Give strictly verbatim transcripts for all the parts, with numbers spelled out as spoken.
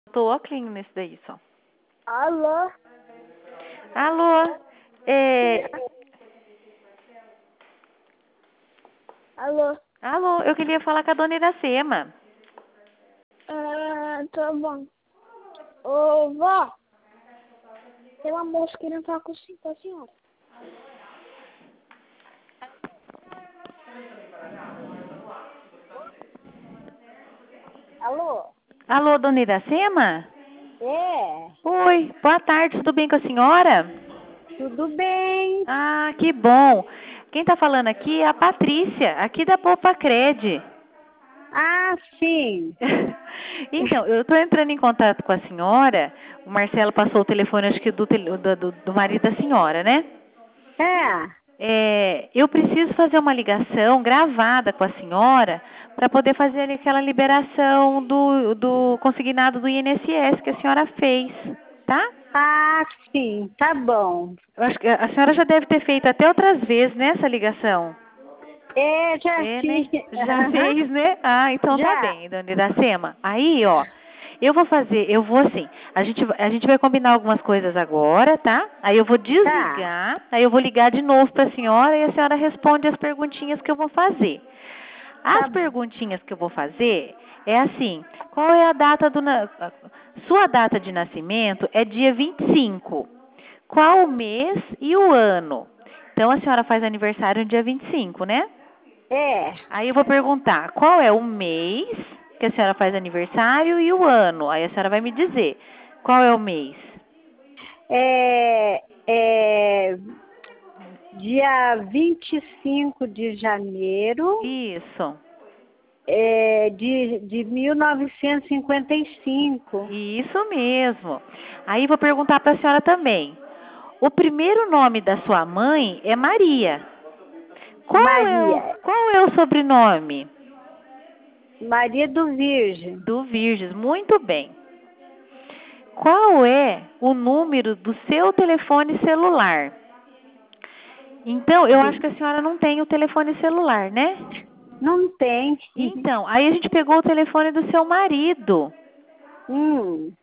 Tô óculos nesse daí só. Alô? Alô? É... Alô? Alô, eu queria falar com a dona Iracema. Ah, tá bom. Ô, vó, tem uma moça querendo falar com com a senhora. Alô? Alô, dona Iracema? É, Oi, boa tarde, tudo bem com a senhora? tudo bem? Ah, que bom. Quem tá falando aqui é a Patrícia, aqui da Poupa Cred. Ah, sim. Então, eu estou entrando em contato com a senhora. O Marcelo passou o telefone, acho que do, tele- do, do- do marido da senhora, né? É, É, eu preciso fazer uma ligação gravada com a senhora para poder fazer ali aquela liberação do, do consignado do I N S S que a senhora fez, tá? ah, sim, tá bom. Eu acho que a senhora já deve ter feito até outras vezes nessa ligação. É, já É, né? fiz. Já fez, né? Ah, então tá Já, bem, dona Iracema. Aí, ó, eu vou fazer, eu vou assim, a gente, a gente vai combinar algumas coisas agora, tá? Aí eu vou tá, desligar, aí eu vou ligar de novo pra senhora e a senhora responde as perguntinhas que eu vou fazer. As tá bom. perguntinhas que eu vou fazer é assim, qual é a data do... na- Sua data de nascimento é dia vinte e cinco. Qual o mês e o ano? Então, a senhora faz aniversário no dia vinte e cinco, né? É, Aí eu vou perguntar qual é o mês que a senhora faz aniversário e o ano. Aí a senhora vai me dizer qual é o mês. é, é dia vinte e cinco de janeiro. Isso, É, de, de mil novecentos e cinquenta e cinco. isso mesmo. Aí eu vou perguntar para a senhora também. O primeiro nome da sua mãe é Maria. Qual é o, Maria, qual é o sobrenome? Maria do Virgem. Do Virges. Muito bem. Qual é o número do seu telefone celular? Então, eu acho que a senhora não tem o telefone celular, né? Não tem. Então, aí a gente pegou o telefone do seu marido. Hum,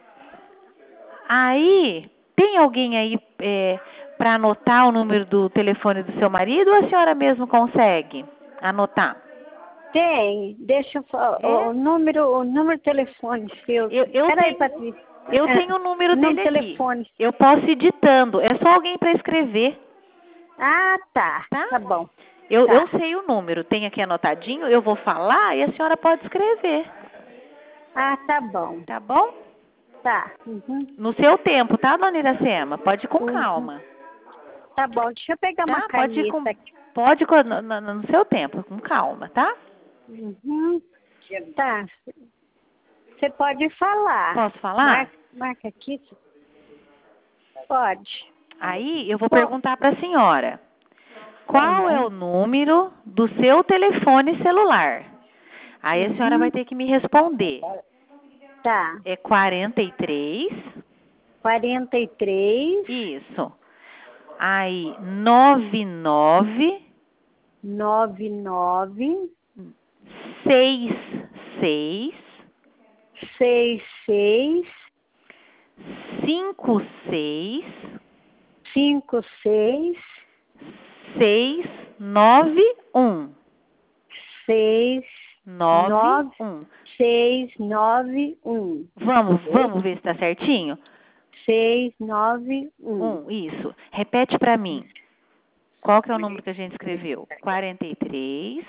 Aí, tem alguém aí é, para anotar o número do telefone do seu marido ou a senhora mesmo consegue anotar? tem. Deixa eu falar. É? O número, o número de telefone seu. Eu, eu Peraí, tenho, Patrícia. eu É, tenho o número o número dele de aqui. telefone. Eu posso ir ditando. É só alguém para escrever, Ah, tá. tá? Tá bom. Eu, eu Tá. sei o número, tem aqui anotadinho, eu vou falar e a senhora pode escrever, Ah, tá bom. tá bom? Tá. Uhum. No seu tempo, tá, dona Iracema? Pode ir com Uhum. calma, Tá bom. Deixa eu pegar uma tá? Pode ir com, caneta aqui. pode ir com- no, no- no seu tempo, com calma, tá? Uhum. Tá. Você pode falar. Posso falar? Marca, marca aqui. Pode. Aí eu vou Bom, perguntar para a senhora. Qual é o uhum. número do seu telefone celular? Aí a senhora vai Uhum. ter que me responder. Tá. É quarenta e três? quarenta e três, Isso. Aí, nove nove nove nove, seis seis seis seis, cinco seis cinco seis, seis nove um. seis Nove nove, um. seis nove um. Vamos, vamos ver se está certinho? Seis nove um. Um, isso. Repete para mim. Qual que é o número que a gente escreveu? quarenta e três.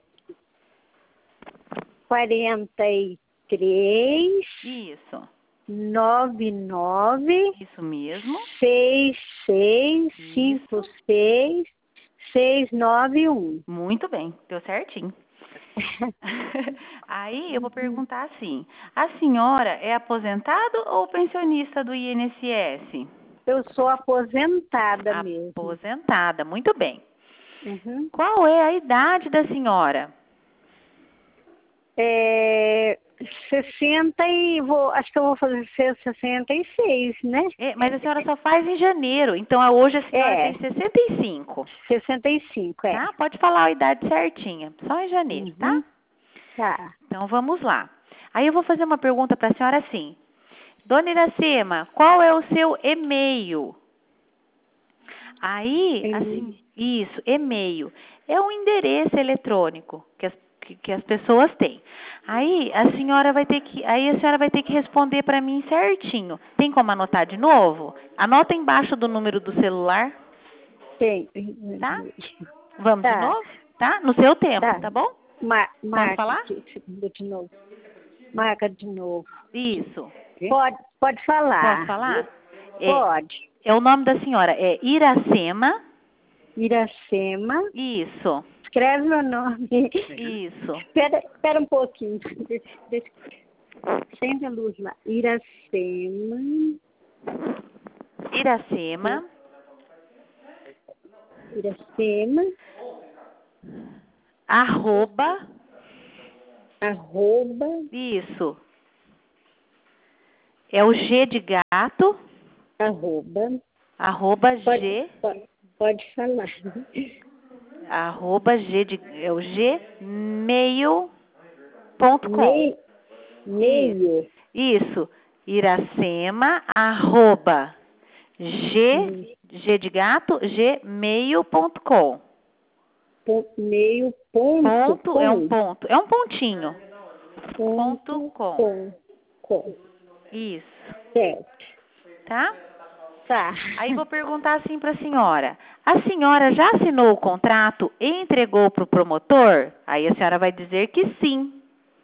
Quarenta e três, Isso. nove nove, Isso mesmo. seis seis, cinco Isso. seis, seis nove um. Muito bem. Deu certinho. Aí eu vou perguntar assim: a senhora é aposentada ou pensionista do I N S S? Eu sou aposentada mesmo. Aposentada, muito bem. Uhum. Qual é a idade da senhora? É, sessenta e vou, acho que eu vou fazer sessenta e seis, né? É, mas a senhora só faz em janeiro, então a- hoje a senhora É, tem sessenta e cinco, sessenta e cinco, é. tá? Pode falar a idade certinha, só em janeiro, tá? Uhum. Tá. Então vamos lá. Aí eu vou fazer uma pergunta para a senhora assim: Dona Iracema, qual é o seu e-mail? Aí, assim, isso, e-mail. É um endereço eletrônico que as, que, que as pessoas têm. Aí a senhora vai ter que, aí a senhora vai ter que responder para mim certinho. Tem como anotar de novo? Anota embaixo do número do celular, Tem. tá? Vamos de Tá, novo? Tá? No seu tempo, tá. tá bom? Ma Posso marca falar? aqui, segunda de novo. Marca de novo. Isso. Pode, pode falar. Posso falar? É, Pode. é o nome da senhora, é Iracema. Iracema. Isso. Escreve meu nome. Isso. Espera, espera um pouquinho. Deixa, deixa. Acende a luz lá. Iracema. Iracema. Iracema. Arroba. Arroba. Isso. É o G de gato. Arroba. Arroba Pode, G. pode, pode falar. Arroba G de. É o Gmail ponto com. Meio. Meio. Isso. Iracema. Arroba G. G de gato. Gmail ponto com. Ponto, meio. Ponto. Ponto é um ponto. É um pontinho. Ponto. Ponto com. Com. Com. Isso. Certo. Tá? Tá. Aí vou perguntar assim para a senhora. A senhora já assinou o contrato e entregou para o promotor? Aí a senhora vai dizer que sim,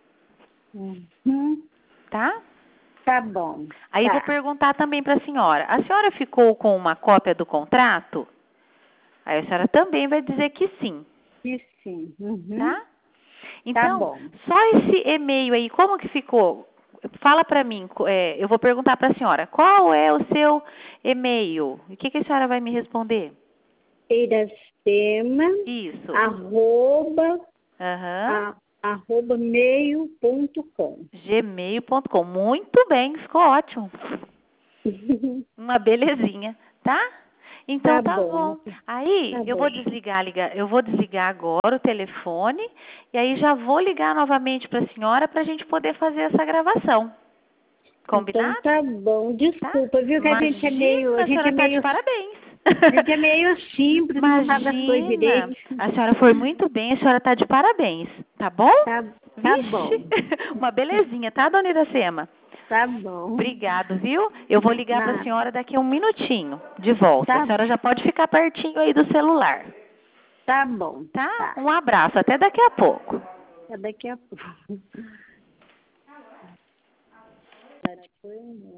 Uhum. tá? Tá bom. Aí tá. vou perguntar também para a senhora. A senhora ficou com uma cópia do contrato? Aí a senhora também vai dizer que sim, E sim. Uhum. tá? Então, bom. só esse e-mail aí, como que ficou? Fala para mim, é, eu vou perguntar para a senhora, qual é o seu e-mail? O que, que a senhora vai me responder? Iracema. Isso. Arroba. Aham. A, arroba meio ponto com. Gmail ponto com. Muito bem, ficou ótimo. Uma belezinha, tá? Então Tá tá bom. bom. Aí Tá eu bom. vou desligar, ligar, eu vou desligar agora o telefone e aí já vou ligar novamente para a senhora para a gente poder fazer essa gravação. Combinado? Então tá bom. Desculpa, viu? Que a gente é meio. Imagina, A a gente é senhora tá de meio. parabéns. A gente é meio simples, não sabe as coisas Imagina, direito. a senhora foi muito bem, a senhora está de parabéns, tá bom? Tá, tá Vixe, bom. uma belezinha, tá, dona Iracema? Tá bom. Obrigado, viu? Eu vou ligar para a Nada. senhora daqui a um minutinho, de volta. Tá, A senhora já pode ficar pertinho aí do celular, tá bom. tá? Tá. Um abraço, até daqui a pouco. Até daqui a pouco. Foi, né?